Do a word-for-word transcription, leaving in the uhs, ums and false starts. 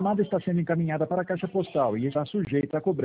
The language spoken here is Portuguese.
chamada está sendo encaminhada para a caixa postal e está sujeita a cobrança.